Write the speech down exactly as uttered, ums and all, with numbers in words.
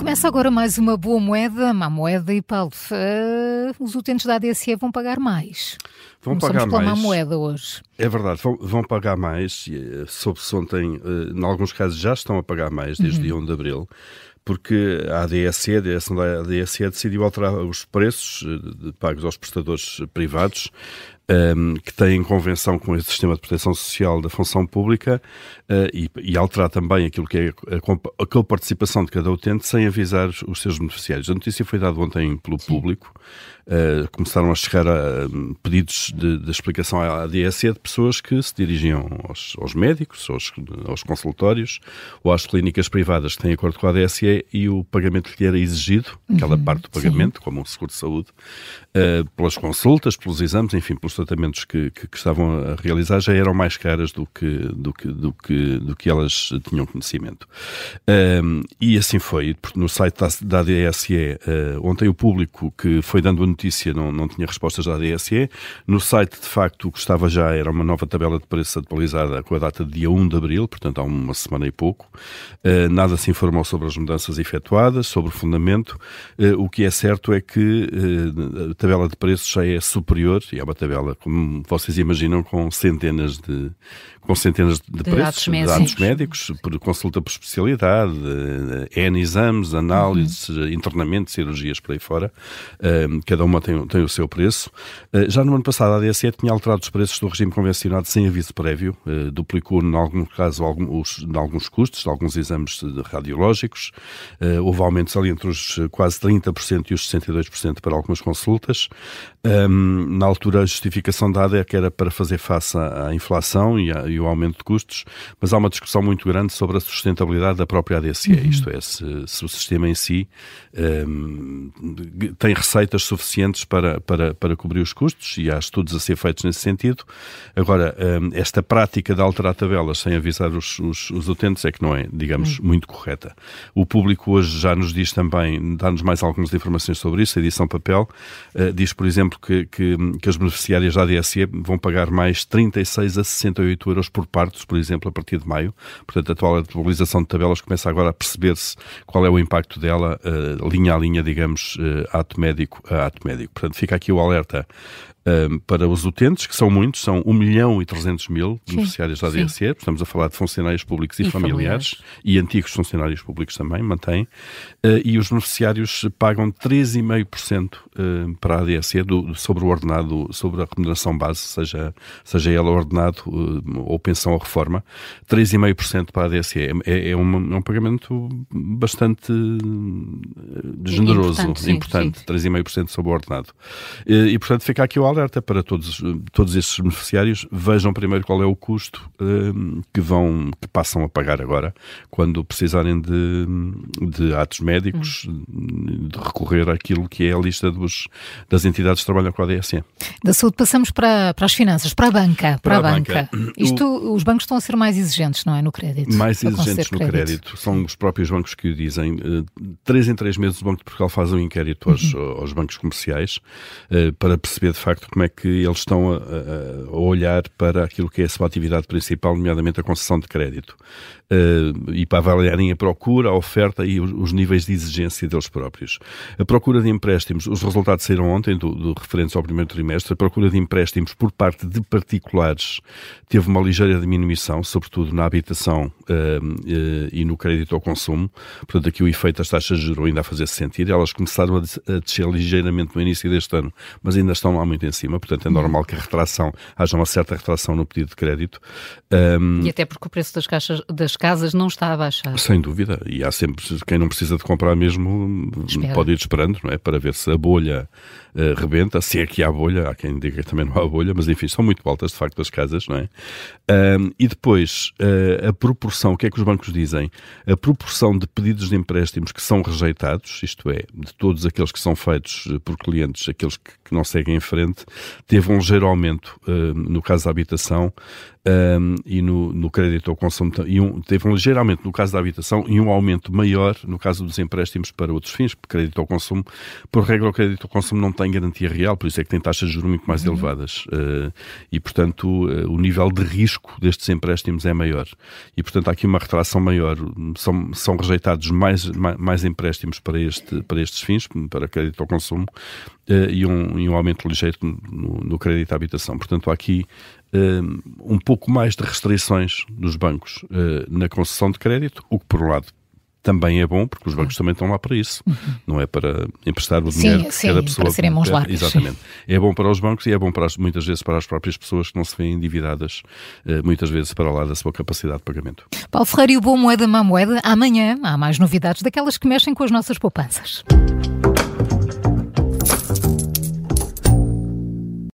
Começa agora mais uma boa moeda, má moeda, e Paulo, uh, os utentes da A D S E vão pagar mais. Vão Começamos pagar pela mais. má moeda hoje. É verdade, vão, vão pagar mais. Soube-se ontem, uh, em alguns casos já estão a pagar mais, desde uhum. dia primeiro de abril, porque a A D S E, a direção da A D S E, decidiu alterar os preços uh, pagos aos prestadores privados, Um, que têm convenção com esse sistema de proteção social da função pública uh, e, e alterar também aquilo que é a, a coparticipação de cada utente sem avisar os seus beneficiários. A notícia foi dada ontem pelo Sim. público. Uh, começaram a chegar a, um, pedidos de, de explicação à A D S E de pessoas que se dirigiam aos, aos médicos, aos, aos consultórios ou às clínicas privadas que têm acordo com a A D S E e o pagamento que lhe era exigido, uhum. aquela parte do pagamento, Sim. como o seguro de saúde, uh, pelas consultas, pelos exames, enfim, pelos tratamentos que, que, que estavam a realizar, já eram mais caras do que, do que, do que, do que elas tinham conhecimento. Um, e assim foi, porque no site da, da A D S E, uh, ontem o público que foi dando a notícia não, não tinha respostas da A D S E. No site, de facto, o que estava já era uma nova tabela de preços atualizada com a data de dia primeiro de abril, portanto há uma semana e pouco. Uh, nada se informou sobre as mudanças efetuadas, sobre o fundamento. Uh, o que é certo é que uh, a tabela de preços já é superior, e é uma tabela, como vocês imaginam, com centenas de, com centenas de, de preços, de dados médicos, por consulta por especialidade, N exames, análises, uhum. internamentos, cirurgias por aí fora. Uh, cada uma tem, tem o seu preço. Uh, já no ano passado a A D S E tinha alterado os preços do regime convencionado sem aviso prévio, uh, duplicou, em algum caso, algum, os, em alguns custos, de alguns exames radiológicos. Uh, houve aumentos ali entre os quase trinta por cento e os sessenta e dois por cento para algumas consultas. Um, na altura, a justificação dada é que era para fazer face à, à inflação e, a, e o aumento de custos, mas há uma discussão muito grande sobre a sustentabilidade da própria A D S E, uhum. isto é, se, se o sistema em si um, tem receitas suficientes para, para, para cobrir os custos, e há estudos a ser feitos nesse sentido. Agora, um, esta prática de alterar tabelas sem avisar os, os, os utentes é que não é, digamos, uhum. muito correta. O público hoje já nos diz também, dá-nos mais algumas informações sobre isso. A edição papel uh, diz, por exemplo, que, que, que as beneficiárias da A D S E vão pagar mais trinta e seis a sessenta e oito euros por partos, por exemplo, a partir de maio. Portanto, a atual atualização de tabelas começa agora a perceber-se qual é o impacto dela, uh, linha a linha, digamos, uh, ato médico a ato médico. Portanto, fica aqui o alerta Um, para os utentes, que são muitos, são um milhão e trezentos mil beneficiários da A D S E, estamos a falar de funcionários públicos e, e familiares, familiares, e antigos funcionários públicos também, mantém, uh, e os beneficiários pagam treze vírgula cinco por cento uh, para a A D S E do, sobre o ordenado, sobre a remuneração base, seja, seja ela ordenado uh, ou pensão ou reforma, treze vírgula cinco por cento para a A D S E. É, é, um, é um pagamento bastante generoso, importante, importante sim, treze vírgula cinco por cento sobre o ordenado. Uh, e, portanto, fica aqui o alerta para todos, todos estes beneficiários. Vejam primeiro qual é o custo um, que vão, que passam a pagar agora, quando precisarem de, de atos médicos, hum. de recorrer àquilo que é a lista dos, das entidades que trabalham com a A D S E. Da saúde passamos para, para as finanças, para a banca. Para, para a banca. banca. Isto, o, os bancos estão a ser mais exigentes, não é, no crédito? Mais exigentes no crédito. crédito. São os próprios bancos que o dizem. Uh, três em três meses o Banco de Portugal faz um inquérito aos, uhum. aos bancos comerciais uh, para perceber de facto como é que eles estão a, a, a olhar para aquilo que é a sua atividade principal, nomeadamente a concessão de crédito, uh, e para avaliarem a procura, a oferta e os, os níveis de exigência deles próprios. A procura de empréstimos, os resultados saíram ontem, do, do referentes ao primeiro trimestre. A procura de empréstimos por parte de particulares teve uma ligeira diminuição, sobretudo na habitação uh, uh, e no crédito ao consumo. Portanto, aqui o efeito das taxas de juros ainda a fazer-se sentir. Elas começaram a descer ligeiramente no início deste ano, mas ainda estão lá muito em cima. Portanto, é normal que a retração, haja uma certa retração no pedido de crédito. Um, e até porque o preço das, caixas, das casas não está a baixar. Sem dúvida. E há sempre, quem não precisa de comprar mesmo, Espera. pode ir esperando, não é? Para ver se a bolha uh, rebenta, se é que há bolha. Há quem diga que também não há bolha, mas enfim, são muito altas de facto as casas, não é? Um, e depois, uh, a proporção, o que é que os bancos dizem? A proporção de pedidos de empréstimos que são rejeitados, isto é, de todos aqueles que são feitos por clientes, aqueles que, que não seguem em frente, teve um ligeiro aumento uh, no caso da habitação um, e no, no crédito ao consumo, e um, teve um ligeiro aumento no caso da habitação e um aumento maior no caso dos empréstimos para outros fins, porque crédito ao consumo, por regra, o crédito ao consumo não tem garantia real, por isso é que tem taxas de juros muito mais uhum. elevadas uh, e, portanto, uh, o nível de risco destes empréstimos é maior e, portanto, há aqui uma retração maior, são, são rejeitados mais, mais, mais empréstimos para, este, para estes fins, para crédito ao consumo uh, e, um, e um aumento ligeiro no, no crédito à habitação. Portanto, há aqui uh, um pouco mais de restrições dos bancos uh, na concessão de crédito, o que, por um lado, também é bom, porque os bancos também estão lá para isso. Uhum. Não é para emprestar o dinheiro sim, que sim, cada pessoa... para serem mãos largas. Exatamente. É bom para os bancos e é bom, para as, muitas vezes, para as próprias pessoas que não se veem endividadas, muitas vezes para lá da sua capacidade de pagamento. Paulo Ferreira e o Boa Moeda, Má Moeda. Amanhã há mais novidades daquelas que mexem com as nossas poupanças.